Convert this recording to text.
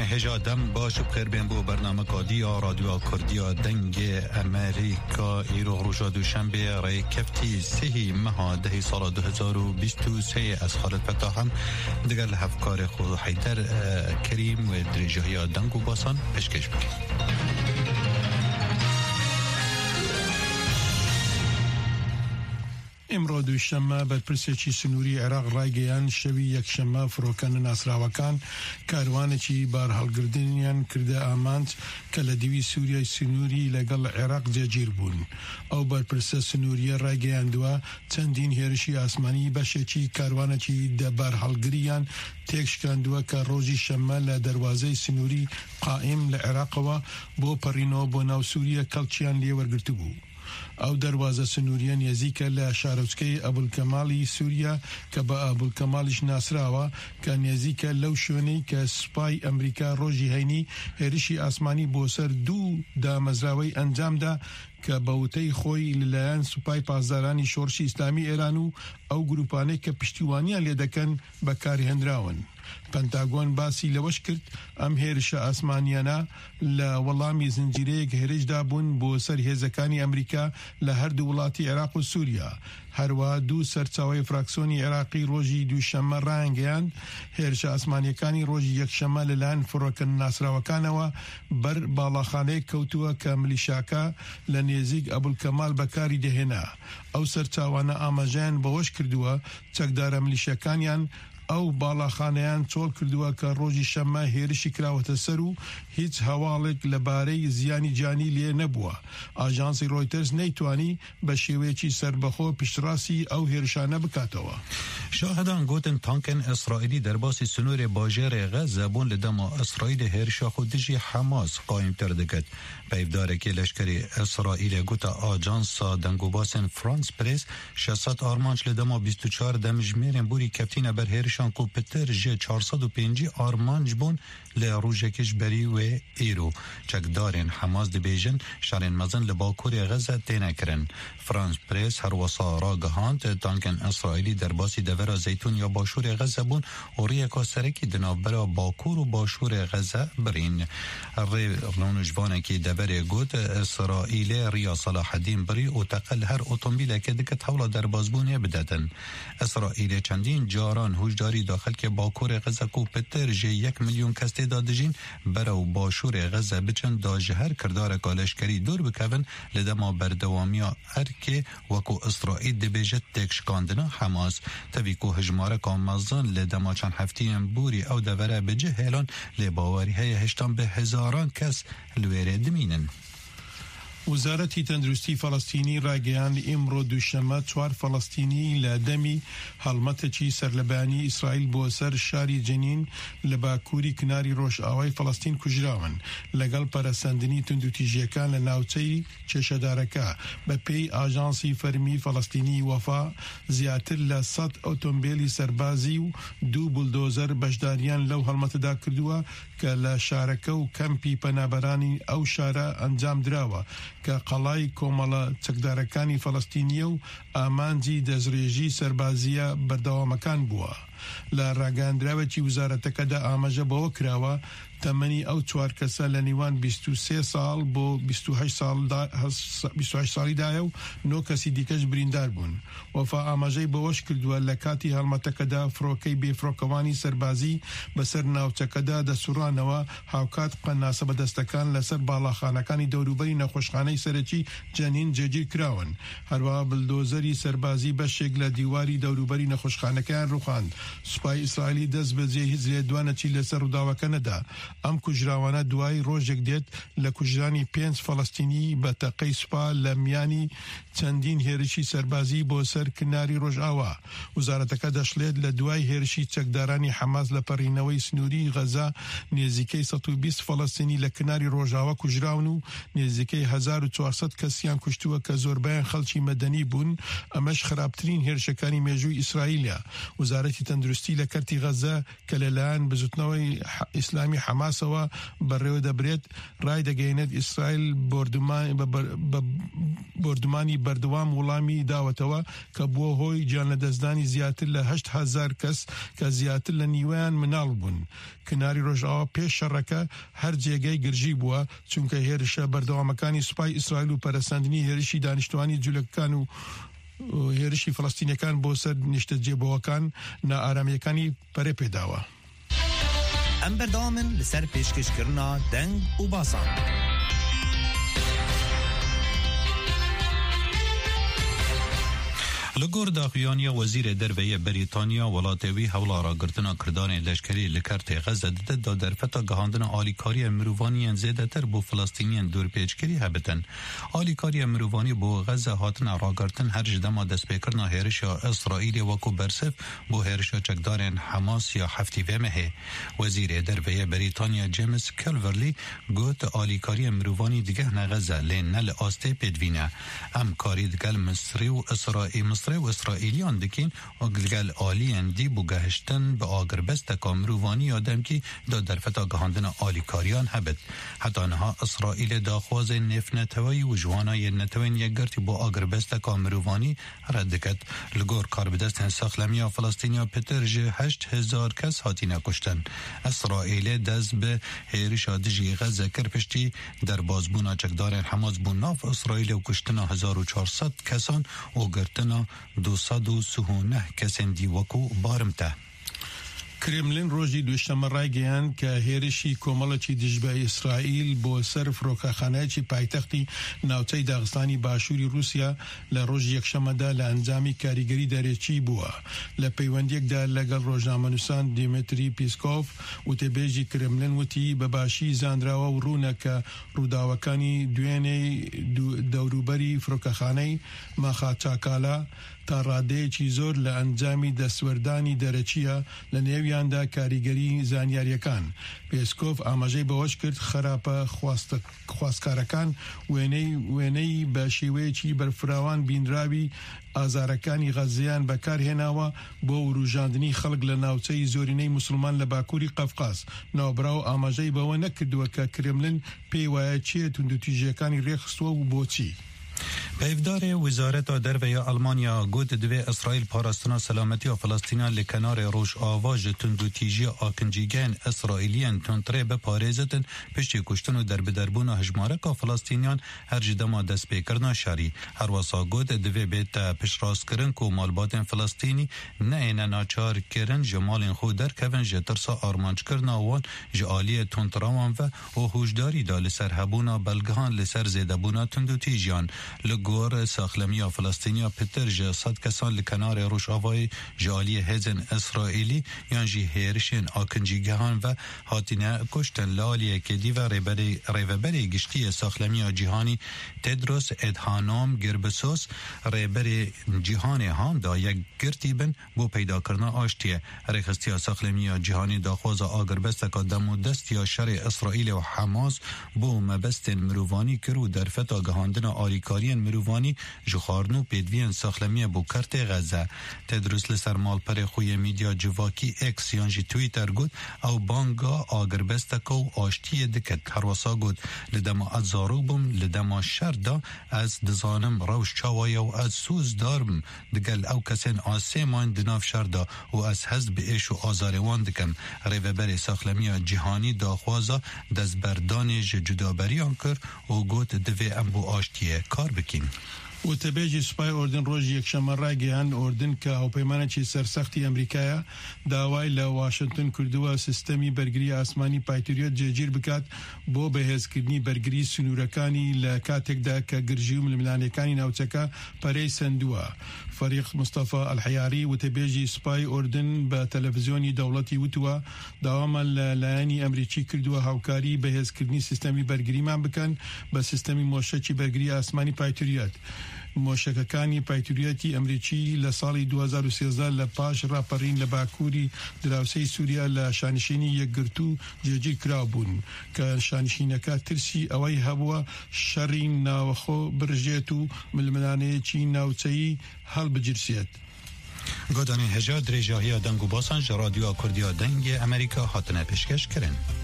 هجادم باش بخير بین بو برنامه کادیا رادیو کردیا دنگ امریکا ایرو روژا دوشنبه رای کفتی سهی مها دهی سال 2023 از خالد فتاحم دیگر لحفکار خود حیدر کریم و دریجه دنگ و باسان پشکش بکن. امروز دوشنبه بەرپرسێکی سنووری عێراق ڕایگەیان شەوی یەکشەممە فڕۆکەنە ناسراوەکان کاروانێکی بار هەڵگرتنیان کردە ئامانج کە لە دیوی سووریای سنووری لەگەڵ عێراق جێگیر بوون. ئەو بەرپرسە سنووریە ڕایگەیاندووە چەندین هێرشی ئاسمانی بەشێکی کاروانێکی دەبار هەڵگریان تێکشکاندووە کە ڕۆژی شەممە لە دەواازەی سنووری قائم لە عێراقەوە بۆ پەڕینەوە بۆ ناو سووریە کەڵکیان لێوەرگرت بوو. ئەو دەواازە سنووریە نێزیکە لە شارۆچکەی ئەبولکەماڵی سووریا کە بە ئەبولکەماڵیش ناسراوە کە نێزیکە لەو شوێنەی کە سوپای ئەمریکا ڕۆژی هەینی هێرشی ئاسمانی بۆ سەر دوو دامەزراوەی ئەنجامدا کە بەوتەی خۆی لەلایەن سوپای پاسدارانی شۆڕشی ئیسلامی ئێران و ئەو گروپانەی کە پشتیوانیان لێ دەکەن بەکارهێنراون. پەنتاگۆن باسی لەوەش کرد ئەم هێرشە ئاسمانیانە لە وەڵامی زنجیرەیەک هێرشدا بوون بۆ سەر هێزەکانی ئەمریکا لە هەردوو وڵاتی عێراق و سووریا. هەروە دوو سەرچاوی فراکسیۆنی عێراقی ڕۆژی دووشەممە ڕایانگەیان هێرشە ئاسمانیەکانی ڕۆژی یەکشەممە لەلایەن فڕۆکەن ناسراوەکانەوە بەر باڵاخانەیە کەوتووە کە ملیشاکە لە نێزیک ئەبولکەمال بەکاری دەهێنا. ئەو سەرچاوانە ئاماژەیان بەوەش کردووە چەکدارە ملیشەکانیان ئەو باڵاخانەیان چۆڵ کردووە کە ڕۆژی شەممە هێرشی کراوەتە سەر و هیچ هەواڵێک لەبارەی زیانی جانی لێ نەبووە. ئاژانسی ڕۆیتەرز نەیتوانی بە شێوەیەکی سربەخۆ پشتڕاستی ئەو هێرشانە بکاتەوە. شاهدان گوتن تانکن اسرائیلی درباسی سنور باجر غزه بون لدما اسرائیل هێرشا خود دژی حماس قایم تر دکت. پیفدارکی لشکری اسرائیل گوتا آجانسا دنگوباسن فرانس پریس 600 آرمانج لدما 24 دمجمیرن بوری کفتین بر هێرشان کو پتر جه 450 آرمانج بون لروجکش بری و ایرو. چکدارن حماس دبیجن شارن مزن لباکوری غزه تینکرن. فرانس پریس هر وصا را گهاند تانکن اسرائیلی درباسی دورا زیتون یا باشور غزه بون و ریکا سرکی دنابرا باکور و باشور غزه برین. رونجوانه که دور گود اسرائیل ریا صلاح الدین بری و تقل هر اتومبیل که دکت حولا دربازبونه بددن. اسرائیل چندین جاران هوشداری داخل که باکور غزه کو پتر جه 1 میلیون کس تعدادجین برا و باشور غزه بچند داج هر کردار کالشکری دور بکون لدما بردوامیا ارکه وکو اسرائیل دبیجت تکشکاندنا حماس تویکو هجماره کامزان لدما چند هفتیم بوری او دوره بجه هلان لباوری های هشتان به هزاران کس لویره دمینن. وزارەتی تەندروستی فەڵەستینی ڕاگەیاند ئیمڕۆ دووشەممە 4 فەڵەستینی لە دەمی هەڵمەتێکی سەرلەبانی ئیسرائیل بۆ سەر شاری جەنین لە باکووری کناری ڕۆژئاوای فەڵەستین کوژراون لەگەڵ پەرەسەندنی توندوتیژیەکان لە ناوچەی چێشەدارەکە. بە پێی ئاژانسی فەرمی فەڵەستینی وەفا زیاتر لە 100 ئۆتۆمبیلی سەربازی و 2 بولدۆزەر بەشداریان لەو هەڵمەتەدا کردووە کە لە شارەکە و کەمپی پەنابەرانی ئەو شارە ئەنجام دراوە کە قەڵای کۆمەڵە چەکدارەکانی فەڵەستینیە و ئامانجی دەستڕێژی سەربازیە بەردەوامەکان بووە. لە ڕاگەاندراوێکی وزارەتەکەدا ئاماژە بەوە کراوە تەمەنی ئەو 4 کەسە لە نێوان 23 ساڵ بۆ 28 ساڵیدایە و 9 کەسی دیکەش بریندار بوون. وەفا ئاماژەی بەوەش کردووە لە کاتی هەڵمەتەکەدا فڕۆکەی بێفڕۆکەوانی سەربازی بەسەر ناوچەکەدا دەسوڕانەوە هاوکات قەناسە بەدەستەکان لەسەر باڵاخانەکانی دەوروبەری نەخۆشخانەی سەرەکی جەنین جێگیر کراون. هەروەها بلدۆزەری سەربازی بەشێک لە دیواری دەوروبەری نەخۆشخانەکەیان ڕوخاند. سوپای ئیسرائیلی دەست بەجێ هیچ لێدوانەکی لەسەر ڕووداوەکە نەدا. ئەم کوژراوانە دوای ڕۆژێک دێت لە کوژرانی 5 فەڵەستینی بە تەقەی سوپا لە میانی چەندین هێرشی سەربازی بۆ سەر کناری ڕۆژئاوا. وزارەتەکە دەشڵێت لە دوای هێرشی چەکدارانی حەماس لە پەڕینەوەی سنووری غەزا نێزیکەی 120 فەڵەستینی لە کناری ڕۆژئاوا کوژراون و نێزیکەی 1400 کەسیان کوشتووە کە زۆربەیان خەڵکی مەدەنی بوون. ئەمەش خراپترین هێرشەکانی مێژووی ئیسرائیلە. وزارەتی تندرستی لە کەرتی غەزە کە لەلایەن بزوتنەوەی ئیسلامی حەماسەوە بەڕێوە دەبرێت ڕای دەگەیەنێت ئیسرائیل بردمانی بەردەوام وڵامی داوەتەوە کە بووە هۆی گیان لەدەستدانی زیاتر لە 8,000 کەس کە زیاتر لە نیوەیان مناڵ بوون. کناری ڕۆژئاوا پێش شەڕەکە هەر جێگەی گرژی بووە چونکە هێرشە بەردەوامەکانی سوپای ئیسرائیل و پەرەسەندنی هێرشی دانیشتوانی جوولەکان و هێرشی فەڵەستینیەکان بۆ سەر نیشتەجێبووەکان نائارامیەکانی پەرێ پێداوە. ئەم بەردەوامن لەسەر پێشکەشکردنا دەنگ و باسان. لگور داخویانی وزیر درویه بریتانیا ولاتوی حولا را گرتنا کردان لشکری لکرت غزه داد دا در فتا گهاندن آلیکاری مروانی زیده تر بو فلسطینیان دور پیچکری هبتن. آلیکاری مروانی بو غزه هاتن را گرتن هر جدما دست بکرنا هرش اسرائیل وکو برسف بو هرش چکدارن حماس یا هفتی ومه. وزیر درویه بریتانیا جیمز کلورلی گوت آلیکاری مروانی دیگه نغزه لین نل آسته پیدوینه. ام کاری دگل مصری و و اسرائیلیان دکین و گلگل آلیان دی بو گهشتن به آگربست کامروانی آدم کی دا در فتا گهاندن آلیکاریان هبت. حتی انها اسرائیل داخواز نفنتوی و جوانای نتوین یک گرتی با آگربست کامروانی ردکت. لگور کار بدست ساخلمی فلسطینیا پترج 8,000 کس هاتی نکشتن. اسرائیل دست به هیرش آدجی غزه کرپشتی در بازبونا چکدار حماس بوناف اسرائیل و کشتنا 1400 کسان و گرتنا 239 کەسێن دیوەکو بارمتە. کرملین ڕۆژی دوشەمە ڕایگەیاند کە هێرشی کۆمەڵێکی دژ بە ئیسرائیل بۆ سەر فرۆکەخانەیەکی پایتەختی ناوچەی داغستانی باشووری رووسیا لە ڕۆژی یەکشەمەدا لە ئەنجامی کاریگەری دەرێکی بووە. لە پەیوەندیەکدا لەگەڵ ڕۆژنامەنووسان دیمتری پیسکۆف وتەبێژی کرملین وتی بەباشی زانراوە و ڕوونە کە ڕووداوەکانی دوێنەی دەوروبەری فرۆکەخانەی ماخاچاکالا تا ڕادەیەکی زۆر لە ئەنجامی دەسوەردانی دەرەچیە لە نێویاندا کاریگەری زانیاریەکان. پێسکۆف ئاماژەی بەوەش کرد خراپە خواستکارەکان وێنەی بە شێوەیەکی بەرفراوان بینراوی ئازارەکانی غەزیان بەکارهێناوە بۆ وروژاندنی خەڵک لە ناوچەی زۆرینەی موسڵمان لە باکووری قەفقاز. ناوبراو ئاماژەی بەوە نەکردووە کە کرملین پێی وایە چیە توندوتیژەکانی ڕێخستووە و بۆچی. پیفدار وزارت درویه آلمانیا گوت دوی اسرائیل پاراستنا سلامتی و فلسطینیان لکنار روش آواج تندوتیجی آکنجیگین اسرائیلیان تندره به پارێزتن پشتی کشتن و دربدربون هجمارک و فلسطینیان هر جدما دست بکرنا شری. هر واسا گوت دوی بیت پشراست کرن که مالبات فلسطینی نه این ناچار کرن جمال خود در کون جترسا آرمانچ کرنا وان جعالی تندروان و هوشداری دا لسر هبونا بلگهان لسر زیدبونا تندوتیجیان. لگور ساخلمی فلسطینیا پتر جه 100 کسان لکنار روش آوای جالی هزن اسرائیلی یان جی هیرشن آکنجیگهان و هاتینه کشتن لالیه کدی و ریوبری گشتی ساخلمی جهانی تدروس ادهانام گربسوس ریبری جهانی هم دا یک گرتی بن بو پیدا کرنا آشتیه. ریخستی ساخلمی جهانی داخواز آگربست که دمو دست یا شر اسرائیل و حماس بو مبست مروانی کرو در فتا گهاندن آریکاری مروانی جخارنو پیدوین ساخلمی بو کرت غزه. تدروس لسر مال پر خوی میدیا جواکی اکس یانجی تویتر گود او بانگا آگربستکو آشتی دکت. هرواسا گود لدما ادزارو بم لدما شردا از دزانم روش چاوایا و از سوز دارم دگل او کسین آسیمان دناف شردا و از حزب ایش و آزاروان دکم. ریوبر ساخلمی جهانی داخوازا دزبردان جدابریان کر و گود دوی ام بو آشتیه کار بکین. وتەبێژی سوپای ئۆردن ڕۆژی یەکشەمە ڕایگەیاند ئۆردن کە هاوپەیمانێکی سەرسەختی ئەمریکایە داوای لە واشنگتن کردووە سیستەمی بەرگری ئاسمانی پایتەریۆت جێگیر بکات بۆ بەهێزکردنی بەرگری سنوورەکانی لە کاتێکدا کە گرژی و ململانەکانی ناوچەکە پەرەی سندووە. فەریق مستەفا ئەلحەیاری وتەبێژی سوپای ئۆردن بە تەلەڤیزیۆنی دەوڵەتی وتووە داوامە لە لایەنی ئەمریکی کردووە هاوکاری بەهێزکردنی سیستەمی بەرگریمان بکەن بە سیستەمی مۆشەکی بەرگری ئاسمانی پایتەریۆت. مۆشەکەکانی پایتوریەتی ئەمریکی لە ساڵی 2013 لە پاش ڕاپەڕین لە باکووری دراوسەی سووریا لە شانشینی یەکگرتو جێگیر کرابوون کە شانشینەکە ترسی ئەوەی هەبووە شەڕی ناوەخۆ برژێت و ململانەیەکی ناوچەیی هەڵبجرسێت. گودانی هجا درجاهی دنگ و باسان رادیو کردیا دنگ امریکا هاتنه پیشکش کرن.